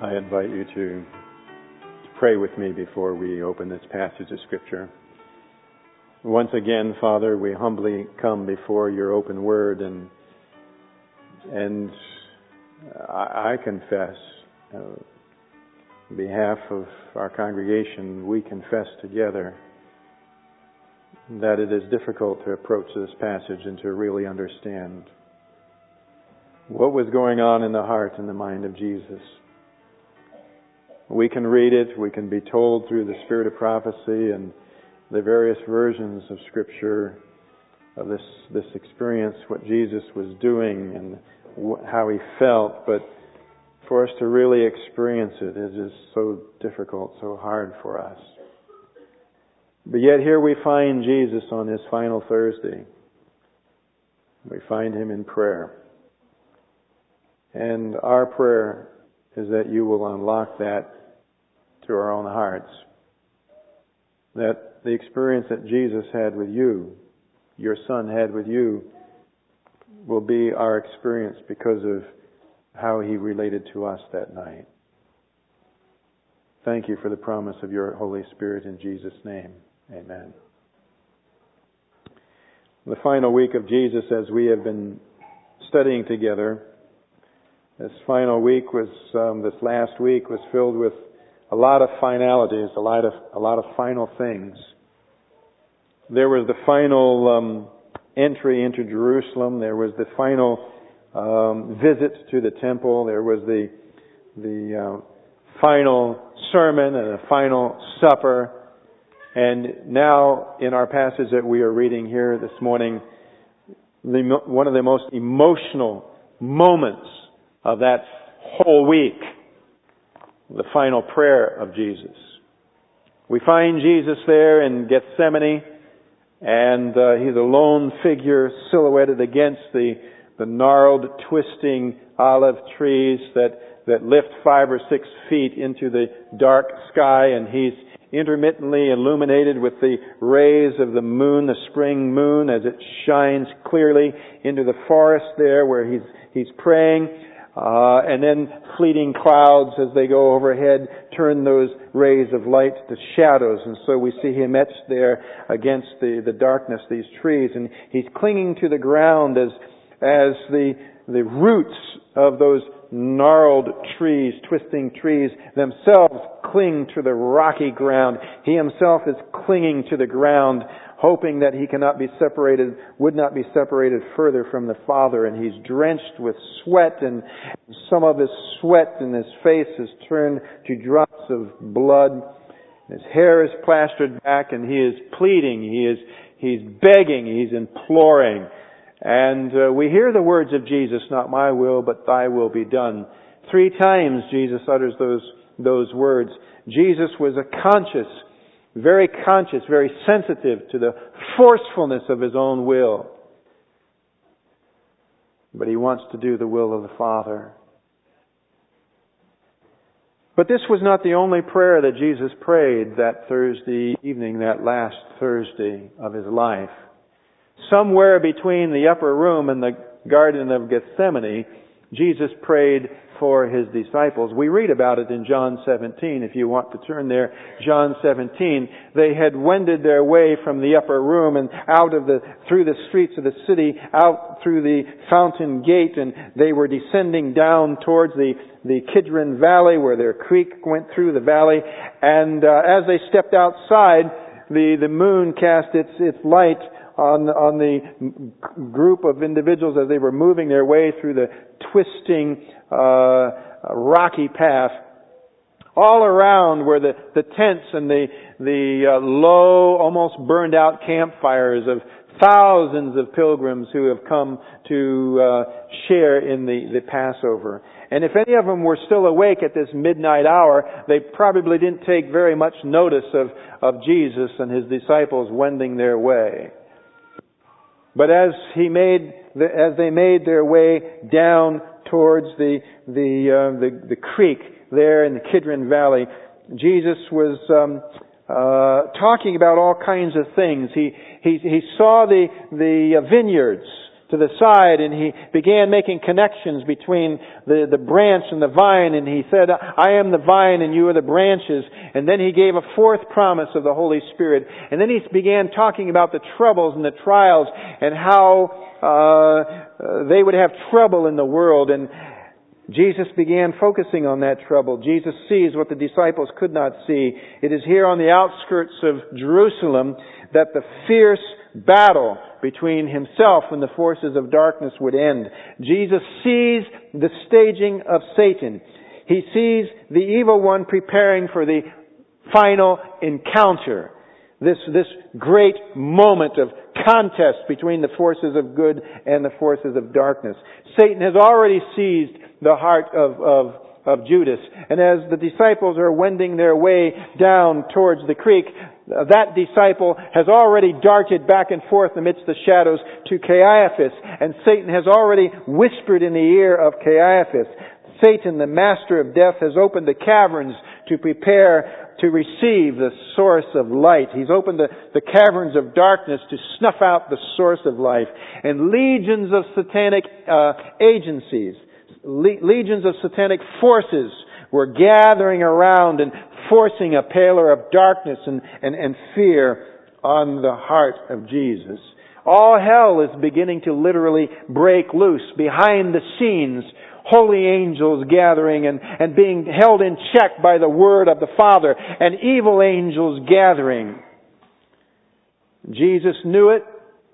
I invite you to pray with me before we open this passage of Scripture. Once again, Father, we humbly come before your open word, and I confess, on behalf of our congregation, we confess together that it is difficult to approach this passage and to really understand what was going on in the heart and the mind of Jesus. We can read it, we can be told through the spirit of prophecy and the various versions of Scripture of this experience, what Jesus was doing and how he felt, but for us to really experience it is so difficult, so hard for us. But yet here we find Jesus on his final Thursday. We find him in prayer. And our prayer is that you will unlock that to our own hearts. That the experience that Jesus had with you, your Son had with you, will be our experience because of how he related to us that night. Thank you for the promise of your Holy Spirit in Jesus' name. Amen. The final week of Jesus, as we have been studying together, this final week was, this last week was filled with a lot of finalities, a lot of final things. There was the final entry into Jerusalem. There was the final visit to the temple. There was the final sermon and a final supper. And now, in our passage that we are reading here this morning, one of the most emotional moments of that whole week, the final prayer of Jesus. We find Jesus there in Gethsemane, and he's a lone figure silhouetted against the gnarled, twisting olive trees that lift 5 or 6 feet into the dark sky, and he's intermittently illuminated with the rays of the moon, the spring moon, as it shines clearly into the forest there where he's praying. And then fleeting clouds as they go overhead turn those rays of light to shadows. And so we see him etched there against the darkness, these trees. And he's clinging to the ground as the roots of those gnarled trees, twisting trees themselves cling to the rocky ground. He himself is clinging to the ground, hoping that he would not be separated further from the Father. And he's drenched with sweat, and some of his sweat in his face has turned to drops of blood. His hair is plastered back, and he is pleading, he's begging, he's imploring. And we hear the words of Jesus, "Not my will, but thy will be done." 3 times Jesus utters those words. Jesus was very conscious, very sensitive to the forcefulness of his own will. But he wants to do the will of the Father. But this was not the only prayer that Jesus prayed that Thursday evening, that last Thursday of his life. Somewhere between the upper room and the Garden of Gethsemane, Jesus prayed for his disciples. We read about it in John 17, if you want to turn there. John 17. They had wended their way from the upper room and through the streets of the city, out through the fountain gate, and they were descending down towards the Kidron Valley, where their creek went through the valley. And as they stepped outside, the moon cast its light on the group of individuals as they were moving their way through the twisting rocky path. All around were the tents and the low, almost burned out campfires of thousands of pilgrims who have come to share in the Passover. And if any of them were still awake at this midnight hour, they probably didn't take very much notice of Jesus and his disciples wending their way. But as they made their way down towards the creek there in the Kidron Valley, Jesus was talking about all kinds of things. He saw the vineyards to the side, and he began making connections between the branch and the vine, and he said, I am the vine and you are the branches. And then he gave a fourth promise of the Holy Spirit. And then he began talking about the troubles and the trials and how they would have trouble in the world. And Jesus began focusing on that trouble. Jesus sees what the disciples could not see. It is here on the outskirts of Jerusalem that the fierce battle between himself and the forces of darkness would end. Jesus sees the staging of Satan. He sees the evil one preparing for the final encounter. This great moment of contest between the forces of good and the forces of darkness. Satan has already seized the heart of Judas. And as the disciples are wending their way down towards the creek, that disciple has already darted back and forth amidst the shadows to Caiaphas. And Satan has already whispered in the ear of Caiaphas. Satan, the master of death, has opened the caverns to prepare to receive the source of light. He's opened the caverns of darkness to snuff out the source of life. And legions of satanic agencies, legions of satanic forces were gathering around and forcing a pallor of darkness and fear on the heart of Jesus. All hell is beginning to literally break loose behind the scenes. Holy angels gathering and being held in check by the word of the Father, and evil angels gathering. Jesus knew it.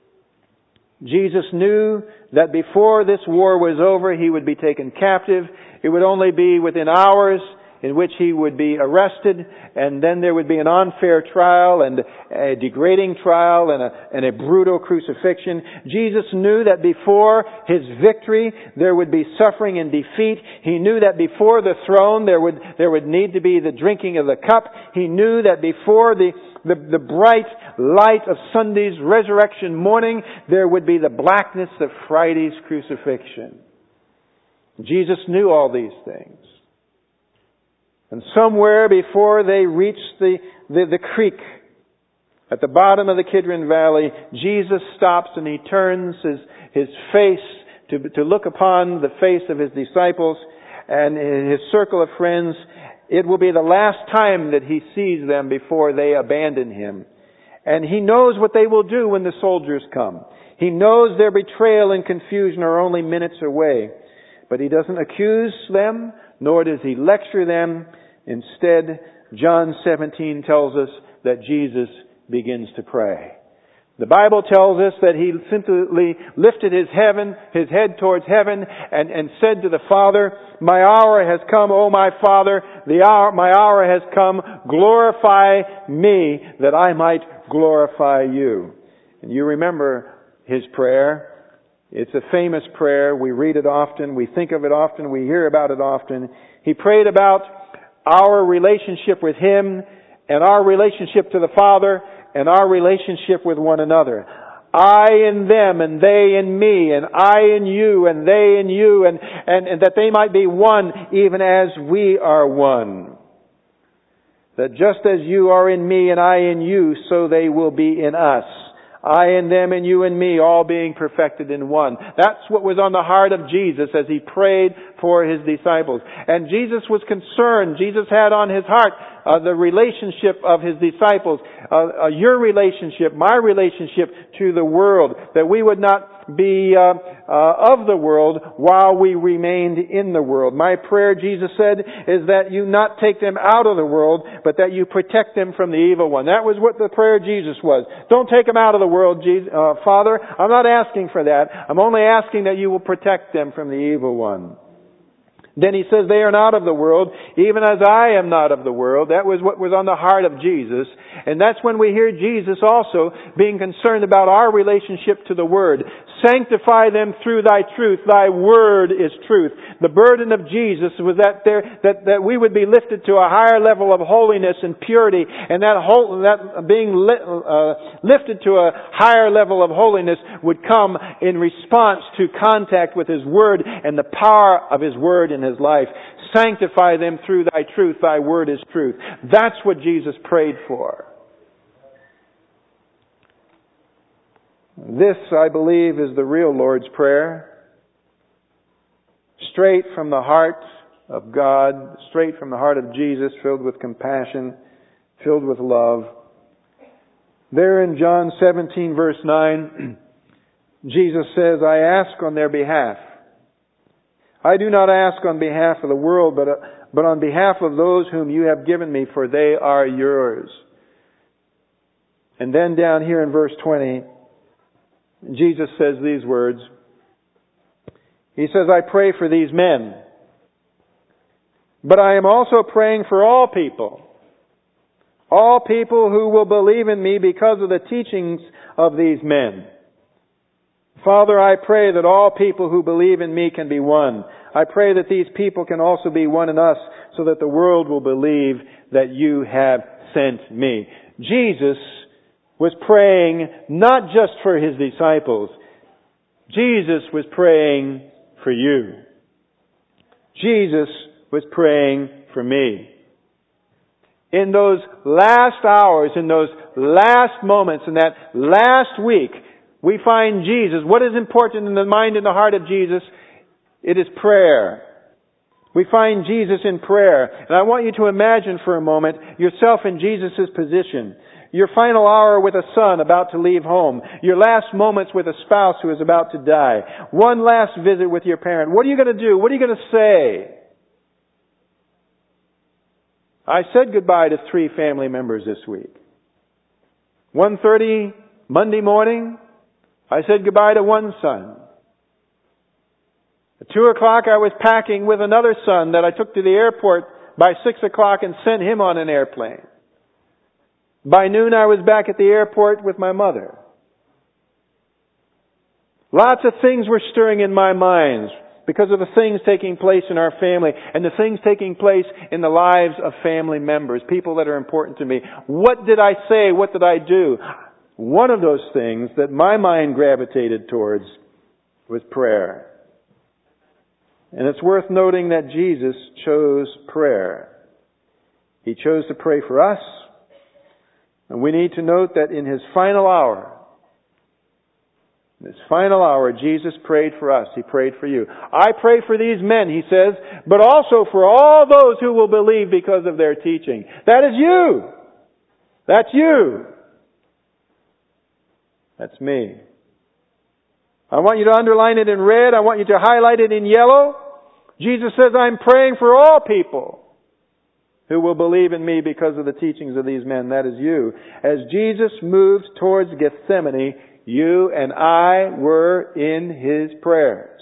Jesus knew that before this war was over, he would be taken captive. It would only be within hours in which he would be arrested, and then there would be an unfair trial and a degrading trial and a brutal crucifixion. Jesus knew that before his victory there would be suffering and defeat. He knew that before the throne there would need to be the drinking of the cup. He knew that before the bright light of Sunday's resurrection morning there would be the blackness of Friday's crucifixion. Jesus knew all these things. And somewhere before they reached the creek at the bottom of the Kidron Valley, Jesus stops and he turns his face to look upon the face of his disciples and his circle of friends. It will be the last time that he sees them before they abandon him. And he knows what they will do when the soldiers come. He knows their betrayal and confusion are only minutes away. But he doesn't accuse them, nor does he lecture them. Instead, John 17 tells us that Jesus begins to pray. The Bible tells us that he simply lifted his head towards heaven and said to the Father, "My hour has come, O my Father, my hour has come. Glorify me that I might glorify you." And you remember his prayer. It's a famous prayer. We read it often. We think of it often. We hear about it often. He prayed about our relationship with him and our relationship to the Father and our relationship with one another. I in them and they in me, and I in you and they in you, and that they might be one even as we are one. That just as you are in me and I in you, so they will be in us. I in them and you and me, all being perfected in one. That's what was on the heart of Jesus as he prayed for his disciples. And Jesus was concerned. Jesus had on his heart the relationship of his disciples, your relationship, my relationship to the world, that we would not be of the world while we remained in the world. My prayer, Jesus said, is that you not take them out of the world, but that you protect them from the evil one. That was what the prayer of Jesus was. Don't take them out of the world, Father. I'm not asking for that. I'm only asking that you will protect them from the evil one. Then he says, they are not of the world, even as I am not of the world. That was what was on the heart of Jesus. And that's when we hear Jesus also being concerned about our relationship to the Word. Sanctify them through thy truth. Thy Word is truth. The burden of Jesus was that we would be lifted to a higher level of holiness and purity. And that being lifted to a higher level of holiness would come in response to contact with His Word and the power of His Word in his life. Sanctify them through thy truth. Thy word is truth. That's what Jesus prayed for. This, I believe, is the real Lord's Prayer. Straight from the heart of God, straight from the heart of Jesus, filled with compassion, filled with love. There in John 17, verse 9, Jesus says, I ask on their behalf. I do not ask on behalf of the world, but on behalf of those whom you have given me, for they are yours. And then down here in verse 20, Jesus says these words. He says, I pray for these men, but I am also praying for all people who will believe in me because of the teachings of these men. Father, I pray that all people who believe in me can be one. I pray that these people can also be one in us, so that the world will believe that you have sent me. Jesus was praying not just for His disciples. Jesus was praying for you. Jesus was praying for me. In those last hours, in those last moments, in that last week, we find Jesus. What is important in the mind and the heart of Jesus? It is prayer. We find Jesus in prayer. And I want you to imagine for a moment yourself in Jesus' position. Your final hour with a son about to leave home. Your last moments with a spouse who is about to die. One last visit with your parent. What are you going to do? What are you going to say? I said goodbye to 3 family members this week. 1:30 Monday morning, I said goodbye to one son. At 2 o'clock, I was packing with another son that I took to the airport by 6 o'clock and sent him on an airplane. By noon, I was back at the airport with my mother. Lots of things were stirring in my mind because of the things taking place in our family and the things taking place in the lives of family members, people that are important to me. What did I say? What did I do? One of those things that my mind gravitated towards was prayer. And it's worth noting that Jesus chose prayer. He chose to pray for us. And we need to note that in His final hour, Jesus prayed for us. He prayed for you. I pray for these men, He says, but also for all those who will believe because of their teaching. That is you. That's you. That's me. I want you to underline it in red. I want you to highlight it in yellow. Jesus says, I'm praying for all people who will believe in me because of the teachings of these men. That is you. As Jesus moved towards Gethsemane, you and I were in His prayers.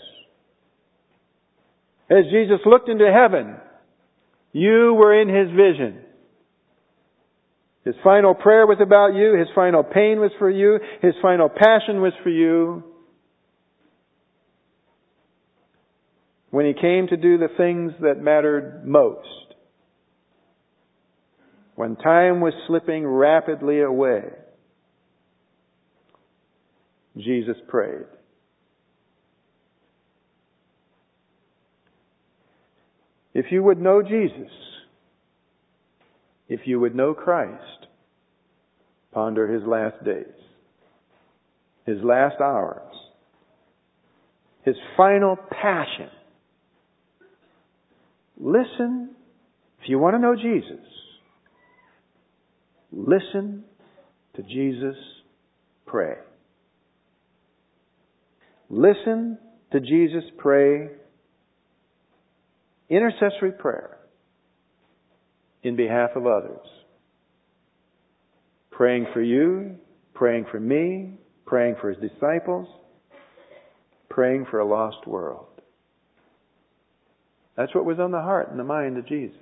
As Jesus looked into heaven, you were in His vision. His final prayer was about you. His final pain was for you. His final passion was for you. When He came to do the things that mattered most, when time was slipping rapidly away, Jesus prayed. If you would know Jesus, if you would know Christ, ponder His last days, His last hours, His final passion. Listen, if you want to know Jesus, listen to Jesus pray. Listen to Jesus pray intercessory prayer in behalf of others. Praying for you, praying for me, praying for His disciples, praying for a lost world. That's what was on the heart and the mind of Jesus.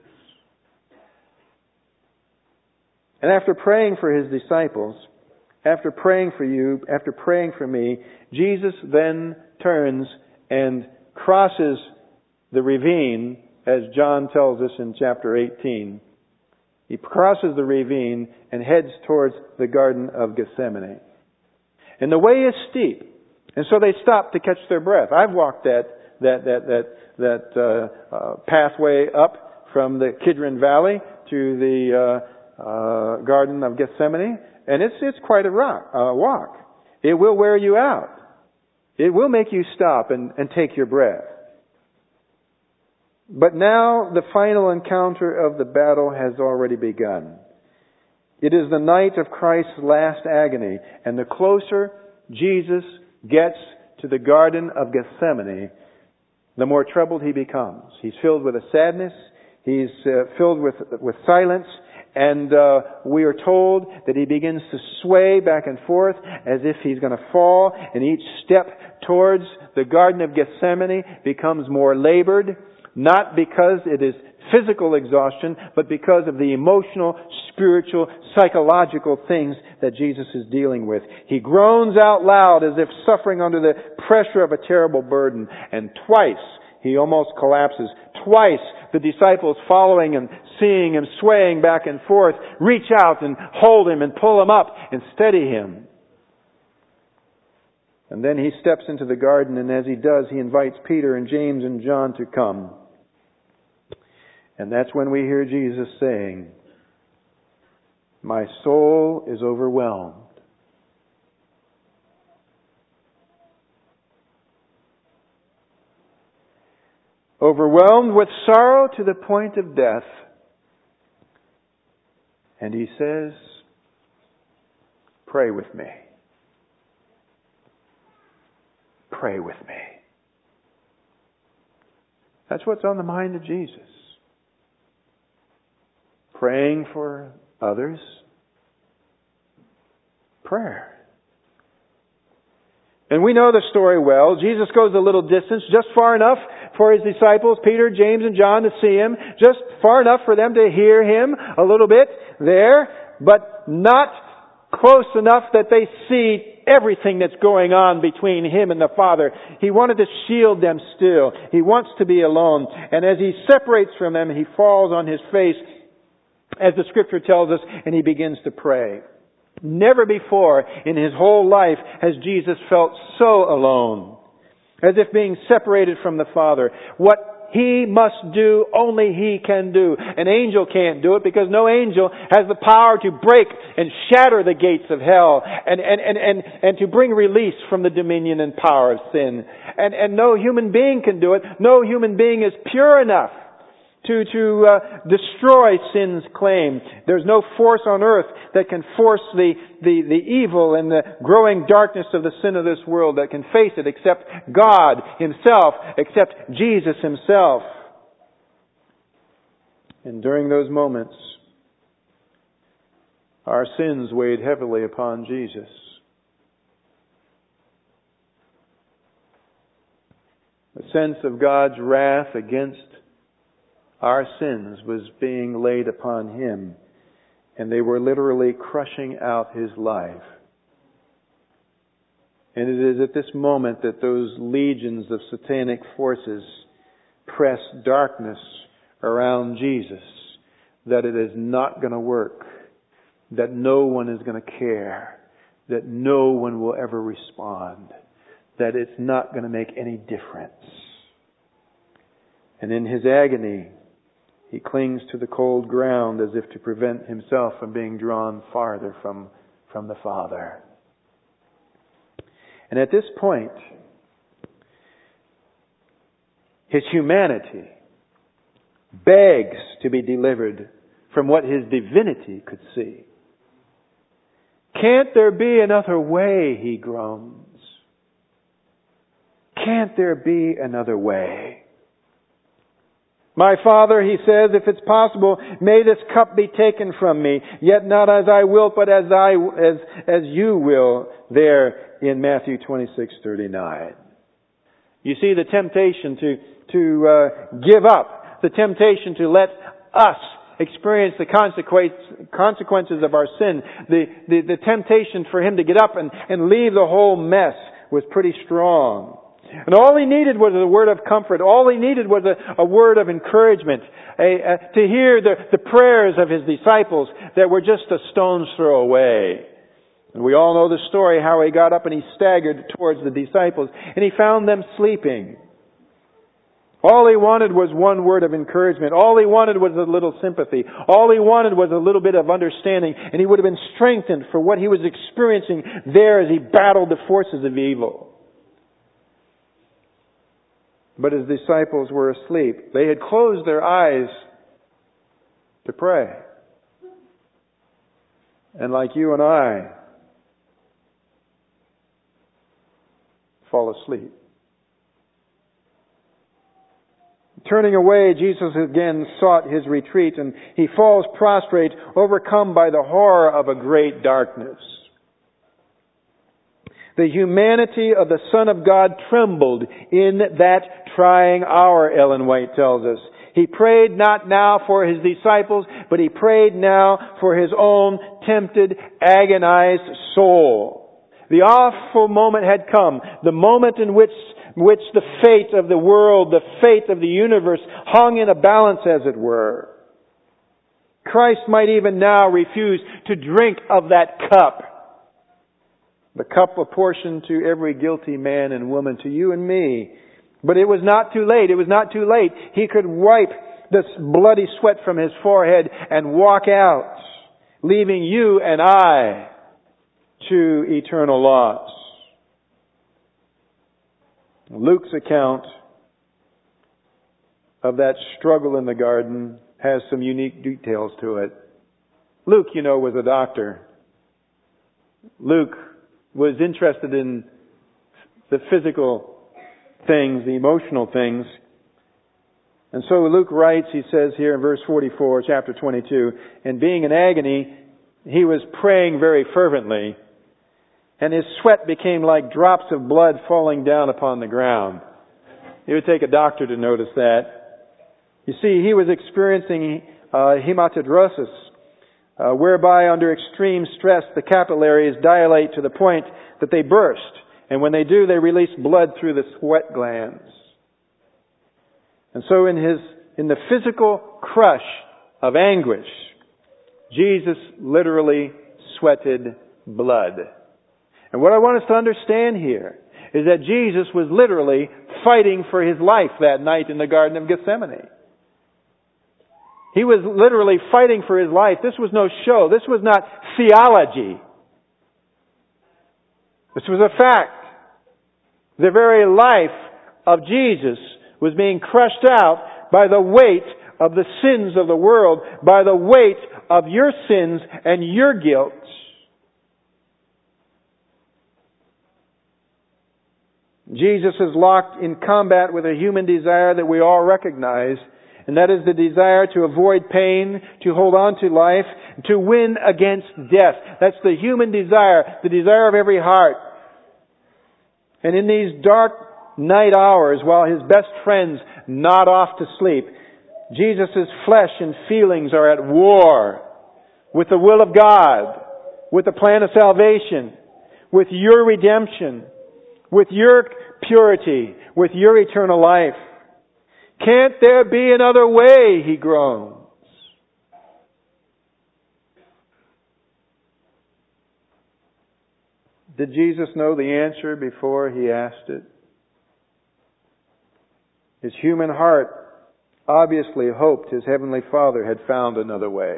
And after praying for His disciples, after praying for you, after praying for me, Jesus then turns and crosses the ravine, as John tells us in chapter 18. He crosses the ravine and heads towards the Garden of Gethsemane. And the way is steep. And so they stop to catch their breath. I've walked that pathway up from the Kidron Valley to the Garden of Gethsemane, and it's quite a walk. It will wear you out. It will make you stop and take your breath. But now the final encounter of the battle has already begun. It is the night of Christ's last agony, and the closer Jesus gets to the Garden of Gethsemane, the more troubled he becomes. He's filled with a sadness. He's filled with silence. And we are told that he begins to sway back and forth as if he's going to fall. And each step towards the Garden of Gethsemane becomes more labored. Not because it is physical exhaustion, but because of the emotional, spiritual, psychological things that Jesus is dealing with. He groans out loud as if suffering under the pressure of a terrible burden. And twice he almost collapses. Twice the disciples, following and seeing him swaying back and forth, reach out and hold him and pull him up and steady him. And then he steps into the garden, and as he does, he invites Peter and James and John to come. And that's when we hear Jesus saying, "My soul is overwhelmed." Overwhelmed with sorrow to the point of death. And he says, "Pray with me. Pray with me." That's what's on the mind of Jesus. Praying for others. Prayer. And we know the story well. Jesus goes a little distance, just far enough for his disciples, Peter, James, and John, to see him. Just far enough for them to hear him a little bit there, but not close enough that they see everything that's going on between him and the Father. He wanted to shield them still. He wants to be alone. And as he separates from them, he falls on his face, as the Scripture tells us, and he begins to pray. Never before in his whole life has Jesus felt so alone, as if being separated from the Father. What he must do, only he can do. An angel can't do it, because no angel has the power to break and shatter the gates of hell and to bring release from the dominion and power of sin. And no human being can do it. No human being is pure enough to destroy sin's claim. There's no force on earth that can force the evil and the growing darkness of the sin of this world that can face it except God Himself, except Jesus Himself. And during those moments, our sins weighed heavily upon Jesus. The sense of God's wrath against our sins was being laid upon Him, and they were literally crushing out His life. And it is at this moment that those legions of satanic forces press darkness around Jesus, that it is not going to work, that no one is going to care, that no one will ever respond, that it's not going to make any difference. And in His agony, He clings to the cold ground as if to prevent Himself from being drawn farther from the Father. And at this point, His humanity begs to be delivered from what His divinity could see. "Can't there be another way?" He groans. "Can't there be another way? My Father," He says, "if it's possible, may this cup be taken from me. Yet not as I will, but as you will." There in Matthew 26:39. You see the temptation to give up, the temptation to let us experience the consequences of our sin, the temptation for Him to get up and leave the whole mess was pretty strong. And all He needed was a word of comfort. All He needed was a word of encouragement. To hear the prayers of His disciples that were just a stone's throw away. And we all know the story, how He got up and He staggered towards the disciples. And He found them sleeping. All He wanted was one word of encouragement. All He wanted was a little sympathy. All He wanted was a little bit of understanding, and he would have been strengthened for what he was experiencing there as he battled the forces of evil. But His disciples were asleep. They had closed their eyes to pray. And like you and I, fall asleep. Turning away, Jesus again sought His retreat, and He falls prostrate, overcome by the horror of a great darkness. The humanity of the Son of God trembled in that trying hour, Ellen White tells us. He prayed not now for His disciples, but He prayed now for His own tempted, agonized soul. The awful moment had come, the moment in which the fate of the world, the fate of the universe hung in a balance, as it were. Christ might even now refuse to drink of that cup. The cup apportioned to every guilty man and woman, to you and me. But it was not too late. It was not too late. He could wipe this bloody sweat from His forehead and walk out, leaving you and I to eternal loss. Luke's account of that struggle in the garden has some unique details to it. Luke, was a doctor. Luke was interested in the physical things, the emotional things. And so Luke writes, he says here in verse 44, chapter 22, and being in agony, he was praying very fervently, and his sweat became like drops of blood falling down upon the ground. It would take a doctor to notice that. You see, he was experiencing hematidrosis, whereby under extreme stress the capillaries dilate to the point that they burst. And when they do, they release blood through the sweat glands. And so in the physical crush of anguish, Jesus literally sweated blood. And what I want us to understand here is that Jesus was literally fighting for His life that night in the Garden of Gethsemane. He was literally fighting for His life. This was no show. This was not theology. This was a fact. The very life of Jesus was being crushed out by the weight of the sins of the world, by the weight of your sins and your guilt. Jesus is locked in combat with a human desire that we all recognize, and that is the desire to avoid pain, to hold on to life, to win against death. That's the human desire, the desire of every heart. And in these dark night hours, while His best friends nod off to sleep, Jesus' flesh and feelings are at war with the will of God, with the plan of salvation, with your redemption, with your purity, with your eternal life. Can't there be another way, he groans. Did Jesus know the answer before He asked it? His human heart obviously hoped His Heavenly Father had found another way.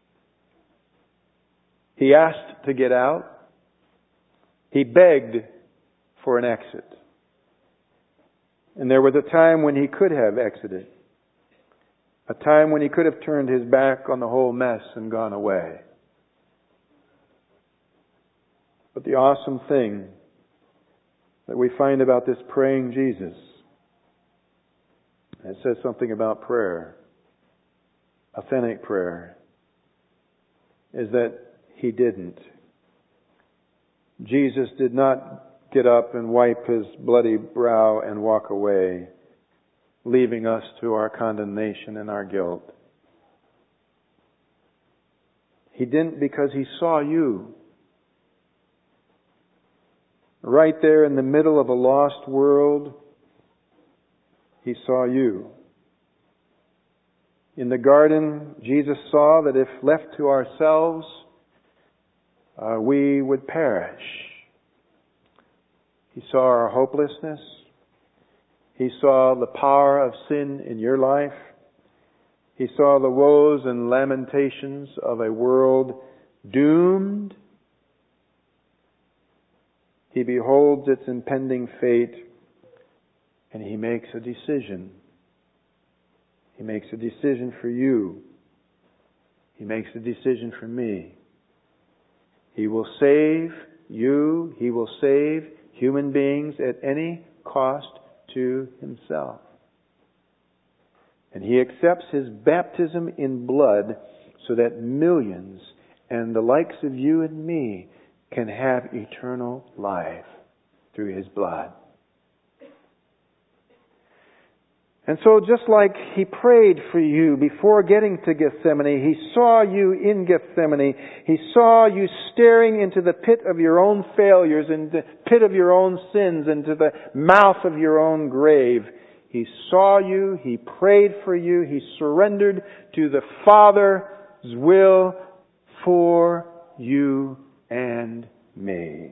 He asked to get out. He begged for an exit. And there was a time when He could have exited. A time when He could have turned His back on the whole mess and gone away. But the awesome thing that we find about this praying Jesus, it says something about prayer, authentic prayer, is that He didn't. Jesus did not get up and wipe His bloody brow and walk away, leaving us to our condemnation and our guilt. He didn't because He saw you. Right there in the middle of a lost world, He saw you. In the garden, Jesus saw that if left to ourselves, we would perish. He saw our hopelessness. He saw the power of sin in your life. He saw the woes and lamentations of a world doomed. He beholds its impending fate, and He makes a decision. He makes a decision for you. He makes a decision for me. He will save you. He will save human beings at any cost to Himself. And He accepts His baptism in blood so that millions and the likes of you and me can have eternal life through His blood. And so just like He prayed for you before getting to Gethsemane, He saw you in Gethsemane. He saw you staring into the pit of your own failures, into the pit of your own sins, into the mouth of your own grave. He saw you. He prayed for you. He surrendered to the Father's will for you and me.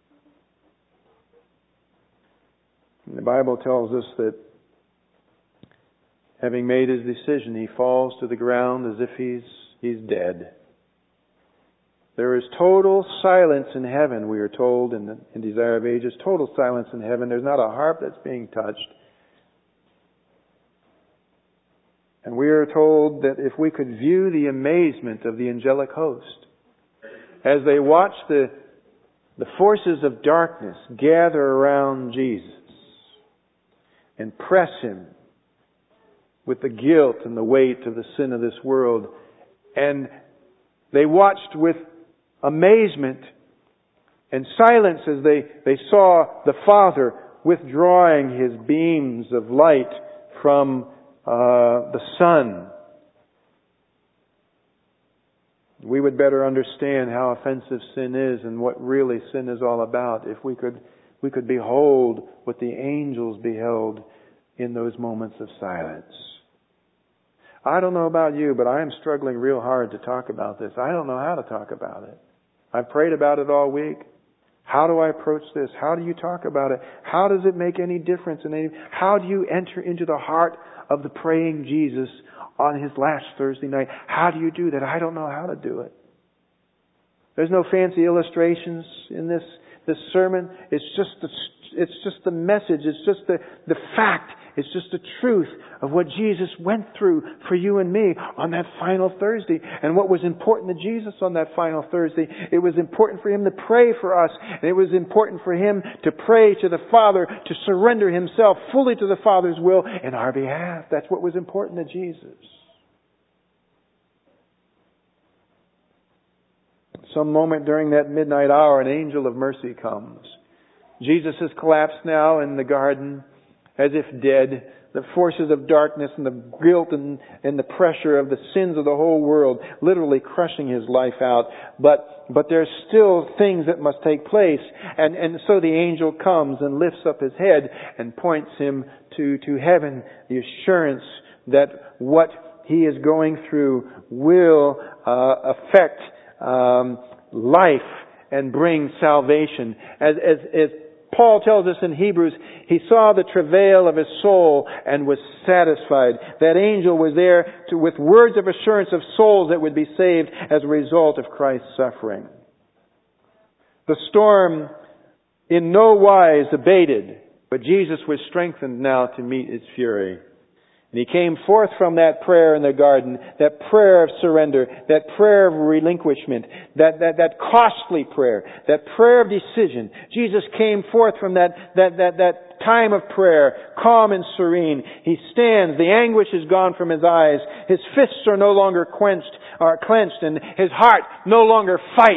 And the Bible tells us that having made His decision, He falls to the ground as if He's dead. There is total silence in heaven, we are told in Desire of Ages. Total silence in heaven. There's not a harp that's being touched. And we are told that if we could view the amazement of the angelic host as they watch the forces of darkness gather around Jesus and press Him with the guilt and the weight of the sin of this world. And they watched with amazement and silence as they saw the Father withdrawing His beams of light from the Son. We would better understand how offensive sin is and what really sin is all about if we could behold what the angels beheld in those moments of silence. I don't know about you, but I am struggling real hard to talk about this. I don't know how to talk about it. I've prayed about it all week. How do I approach this? How do you talk about it? How does it make any difference? How do you enter into the heart of the praying Jesus on His last Thursday night? How do you do that? I don't know how to do it. There's no fancy illustrations in this sermon. It's just the message. It's just the fact. It's just the truth of what Jesus went through for you and me on that final Thursday. And what was important to Jesus on that final Thursday, it was important for Him to pray for us. And it was important for Him to pray to the Father, to surrender Himself fully to the Father's will in our behalf. That's what was important to Jesus. Some moment during that midnight hour, an angel of mercy comes. Jesus has collapsed now in the garden as if dead. The forces of darkness and the guilt and the pressure of the sins of the whole world literally crushing His life out. But there's still things that must take place. And so the angel comes and lifts up his head and points him to heaven, the assurance that what he is going through will affect life and bring salvation. As Paul tells us in Hebrews, he saw the travail of his soul and was satisfied. That angel was there with words of assurance of souls that would be saved as a result of Christ's suffering. The storm in no wise abated, but Jesus was strengthened now to meet its fury. And He came forth from that prayer in the garden, that prayer of surrender, that prayer of relinquishment, that costly prayer, that prayer of decision. Jesus came forth from that time of prayer, calm and serene. He stands, the anguish is gone from His eyes. His fists are no longer clenched, and His heart no longer fights.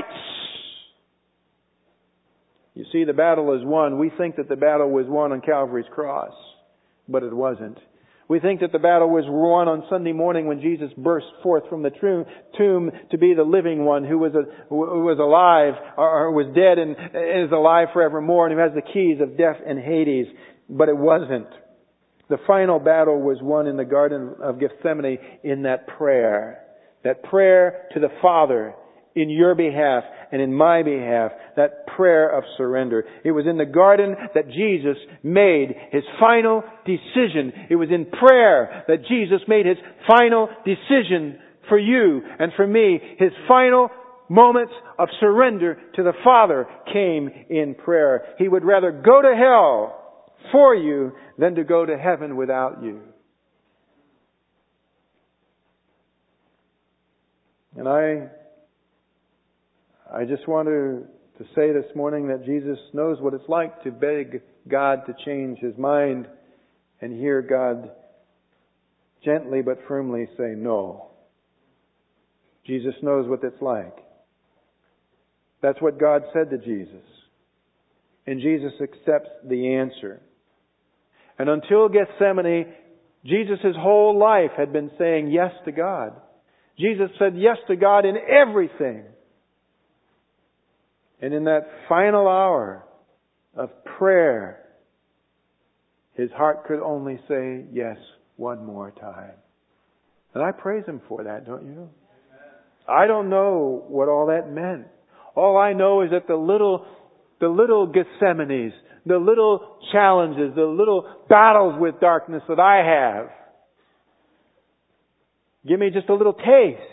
You see, the battle is won. We think that the battle was won on Calvary's cross, but it wasn't. We think that the battle was won on Sunday morning when Jesus burst forth from the tomb to be the living one who was alive or was dead and is alive forevermore and who has the keys of death and Hades. But it wasn't. The final battle was won in the Garden of Gethsemane in that prayer to the Father in your behalf and in my behalf, that prayer of surrender. It was in the garden that Jesus made His final decision. It was in prayer that Jesus made His final decision for you and for me. His final moments of surrender to the Father came in prayer. He would rather go to hell for you than to go to heaven without you. And I just want to say this morning that Jesus knows what it's like to beg God to change His mind and hear God gently but firmly say no. Jesus knows what it's like. That's what God said to Jesus. And Jesus accepts the answer. And until Gethsemane, Jesus' whole life had been saying yes to God. Jesus said yes to God in everything. And in that final hour of prayer, His heart could only say yes one more time. And I praise Him for that, don't you? I don't know what all that meant. All I know is that the little Gethsemanes, the little challenges, the little battles with darkness that I have, give me just a little taste.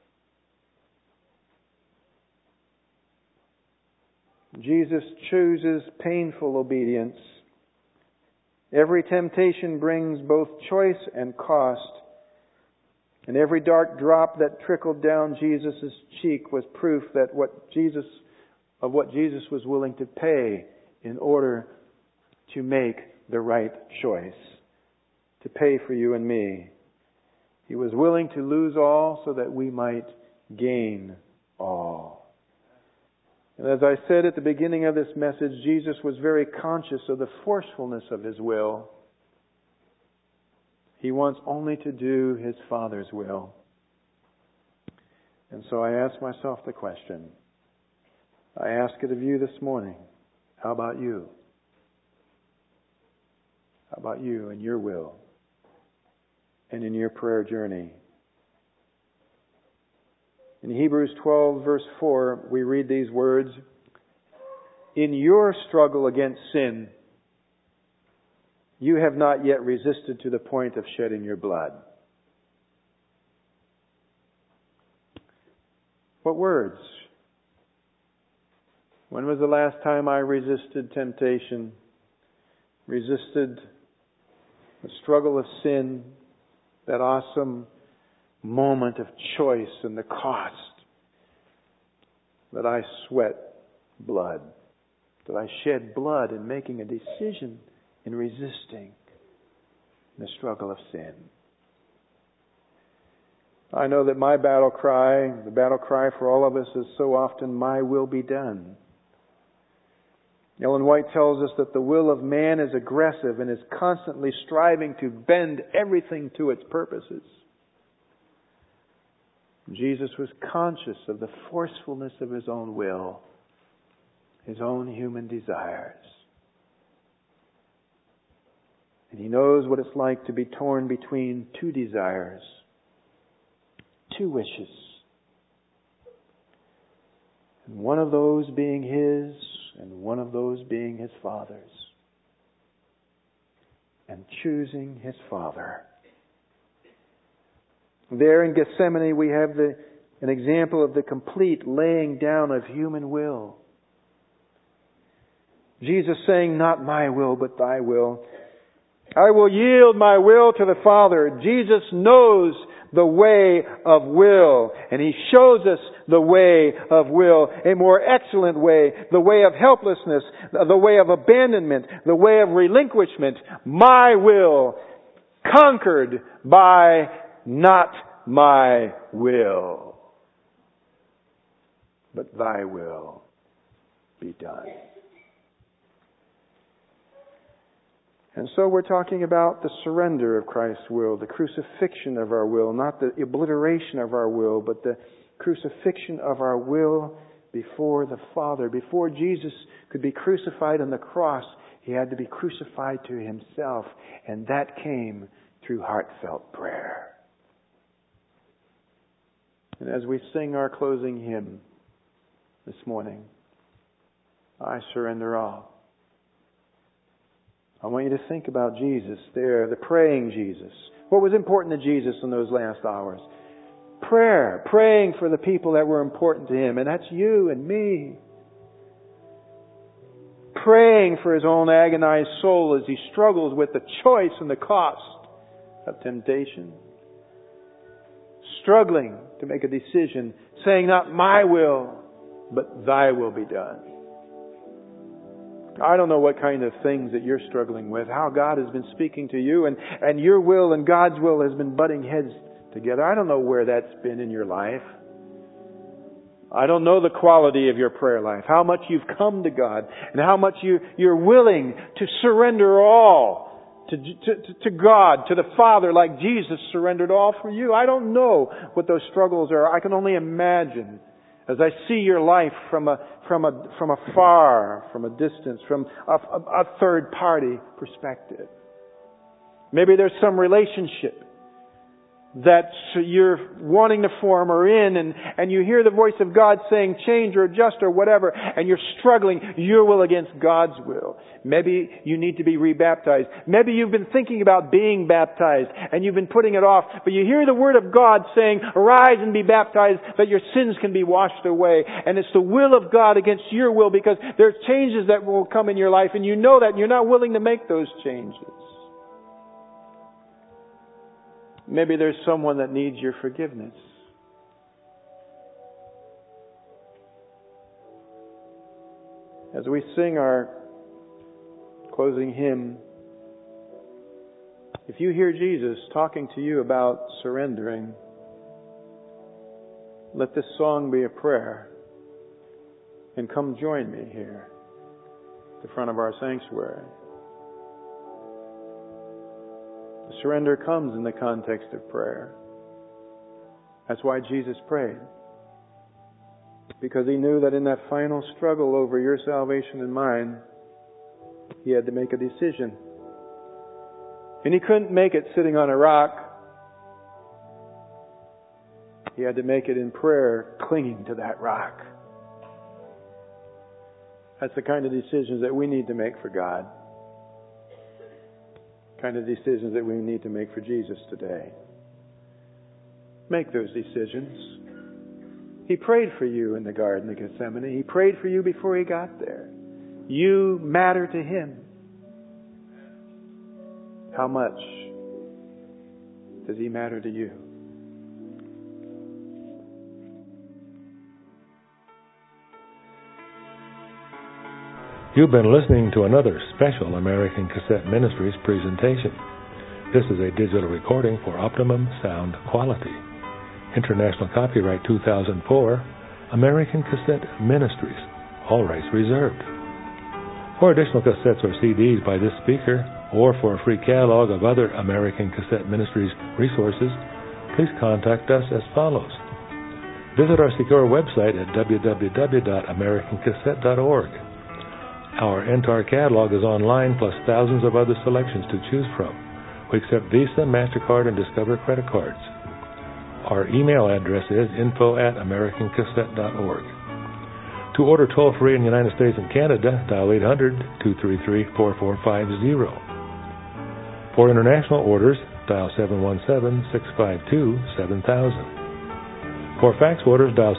Jesus chooses painful obedience. Every temptation brings both choice and cost. And every dark drop that trickled down Jesus' cheek was proof that what Jesus was willing to pay in order to make the right choice, to pay for you and me. He was willing to lose all so that we might gain all. And as I said at the beginning of this message, Jesus was very conscious of the forcefulness of His will. He wants only to do His Father's will. And so I ask myself the question. I ask it of you this morning. How about you? How about you and your will? And in your prayer journey? In Hebrews 12 verse 4, we read these words, "In your struggle against sin, you have not yet resisted to the point of shedding your blood." What words? When was the last time I resisted temptation? Resisted the struggle of sin? That awesome moment of choice and the cost? That I sweat blood? That I shed blood in making a decision? In resisting the struggle of sin. I know that my battle cry, the battle cry for all of us is so often, "My will be done." Ellen White tells us that the will of man is aggressive and is constantly striving to bend everything to its purposes. Jesus was conscious of the forcefulness of His own will, His own human desires. And He knows what it's like to be torn between two desires, two wishes. And one of those being His, and one of those being His Father's. And choosing His Father. There in Gethsemane we have an example of the complete laying down of human will. Jesus saying, "Not my will, but thy will." I will yield my will to the Father. Jesus knows the way of will. And He shows us the way of will. A more excellent way. The way of helplessness. The way of abandonment. The way of relinquishment. My will conquered by not my will, but thy will be done. And so we're talking about the surrender of Christ's will, the crucifixion of our will, not the obliteration of our will, but the crucifixion of our will before the Father. Before Jesus could be crucified on the cross, He had to be crucified to Himself, and that came through heartfelt prayer. And as we sing our closing hymn, this morning. I surrender all. I want you to think about Jesus there, the praying Jesus. What was important to Jesus in those last hours? Prayer. Praying for the people that were important to Him. And that's you and me. Praying for His own agonized soul as He struggles with the choice and the cost of temptation. Struggling to make a decision, saying, not my will, but Thy will be done. I don't know what kind of things that you're struggling with, how God has been speaking to you, and your will and God's will has been butting heads together. I don't know where that's been in your life. I don't know the quality of your prayer life, how much you've come to God, and how much you're willing to surrender all to God, to the Father, like Jesus surrendered all for you. I don't know what those struggles are. I can only imagine as I see your life from afar, from a distance, from a third party perspective. Maybe there's some relationship that you're wanting to form or in, and you hear the voice of God saying change or adjust or whatever, and you're struggling your will against God's will. Maybe you need to be rebaptized. Maybe you've been thinking about being baptized and you've been putting it off, but you hear the word of God saying, arise and be baptized that your sins can be washed away. And it's the will of God against your will, because there are changes that will come in your life, and you know that, and you're not willing to make those changes. Maybe there's someone that needs your forgiveness. As we sing our closing hymn, if you hear Jesus talking to you about surrendering, let this song be a prayer, and come join me here at the front of our sanctuary. Surrender comes in the context of prayer. That's why Jesus prayed. Because He knew that in that final struggle over your salvation and mine, He had to make a decision. And He couldn't make it sitting on a rock. He had to make it in prayer, clinging to that rock. That's the kind of decisions that we need to make for God. Kind of decisions that we need to make for Jesus today. Make those decisions. He prayed for you in the Garden of Gethsemane. He prayed for you before He got there. You matter to Him. How much does He matter to you? You've been listening to another special American Cassette Ministries presentation. This is a digital recording for optimum sound quality. International copyright 2004, American Cassette Ministries. All rights reserved. For additional cassettes or CDs by this speaker, or for a free catalog of other American Cassette Ministries resources, please contact us as follows. Visit our secure website at www.americancassette.org. Our entire catalog is online, plus thousands of other selections to choose from. We accept Visa, MasterCard, and Discover credit cards. Our email address is info@americancassette.org. To order toll-free in the United States and Canada, dial 800-233-4450. For international orders, dial 717-652-7000. For fax orders, dial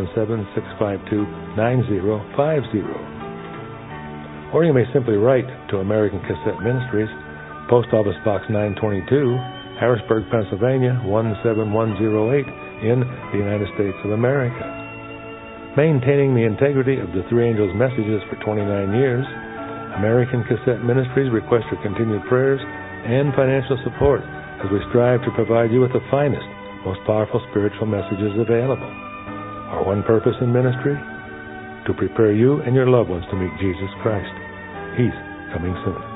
717-652-9050. Or you may simply write to American Cassette Ministries, Post Office Box 922, Harrisburg, Pennsylvania 17108, in the United States of America. Maintaining the integrity of the Three Angels' messages for 29 years, American Cassette Ministries requests your continued prayers and financial support as we strive to provide you with the finest, most powerful spiritual messages available. Our one purpose in ministry? To prepare you and your loved ones to meet Jesus Christ. He's coming soon.